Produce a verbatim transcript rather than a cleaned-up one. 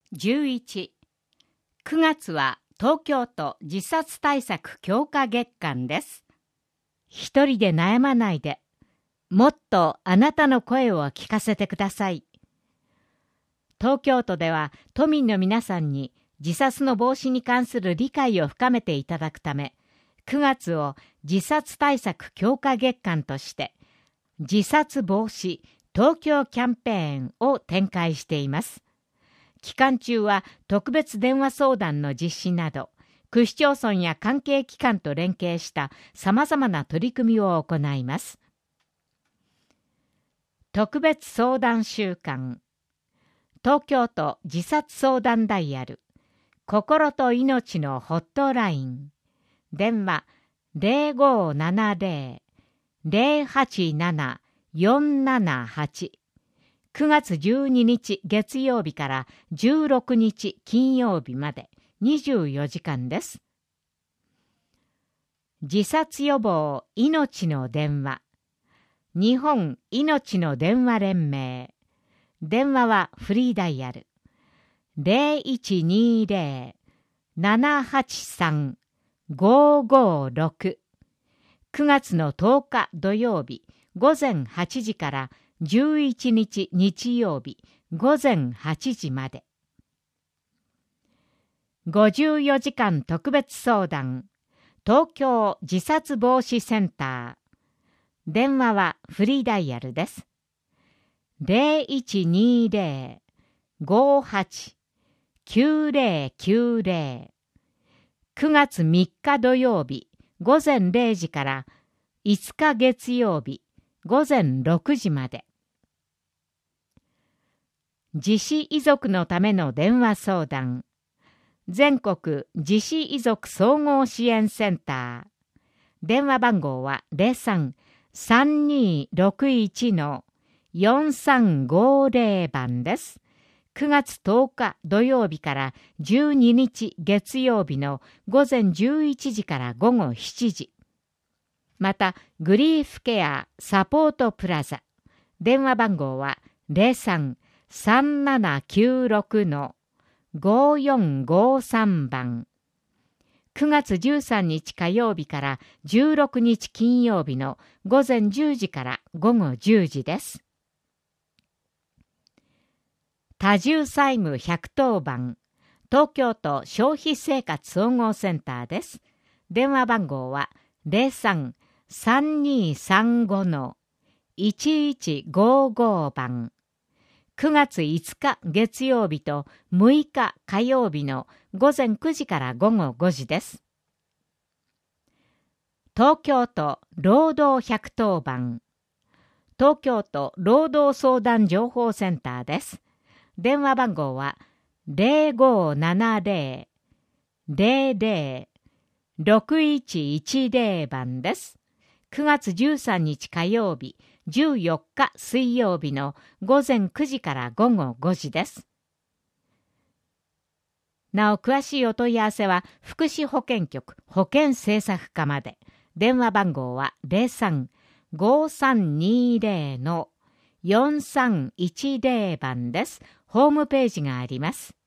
じゅういち、くがつは東京都自殺対策強化月間です。一人で悩まないで、もっとあなたの声を聞かせてください。東京都では都民の皆さんに自殺の防止に関する理解を深めていただくため、くがつを自殺対策強化月間として、自殺防止東京キャンペーンを展開しています。期間中は特別電話相談の実施など、区市町村や関係機関と連携したさまざまな取り組みを行います。特別相談週間、東京都自殺相談ダイヤル、心と命のホットライン、電話 ゼロごーななゼロ ゼロはちなな よんななはち、くがつじゅうににち月曜日からじゅうろくにち金曜日までにじゅうよじかんです。自殺予防命の電話、日本いのちの電話連盟、電話はフリーダイヤル ゼロいちにゼロ ななはちさん ごーごーろく、くがつのとおか土曜日午前はちじからじゅういちにち日曜日午前はちじまで。ごじゅうよじかん特別相談、東京自殺防止センター、電話はフリーダイヤルです。ゼロいちにゼロ ごーはち きゅうゼロきゅうゼロ、くがつみっか土曜日午前れいじからいつか月曜日午前ろくじまで。自死遺族のための電話相談、全国自死遺族総合支援センター、電話番号は ゼロさん さんにろくいち よんさんごゼロ 番です。くがつとおか土曜日からじゅうににち月曜日の午前じゅういちじから午後しちじ。また、グリーフケアサポートプラザ、電話番号は ゼロさん さんななきゅうろく ごーよんごーさん 番。くがつじゅうさんにち火曜日からじゅうろくにち金曜日の午前じゅうじから午後じゅうじです。多重債務ひゃくとおばん、東京都消費生活総合センターです。電話番号は ゼロさん さんにさんご いちいちごーごー 番。くがついつか月曜日とむいか火曜日の午前くじから午後ごじです。東京都労働ひゃくとおばん、東京都労働相談情報センターです。電話番号は ゼロごーななゼロ ゼロゼロ ろくいちいちゼロ 番です。くがつじゅうさんにち火曜日、じゅうよっか水曜日の午前くじから午後ごじです。なお詳しいお問い合わせは福祉保健局保健政策課まで。電話番号は ゼロさん ごーさんにゼロ よんさんいちゼロ 番です。ホームページがあります。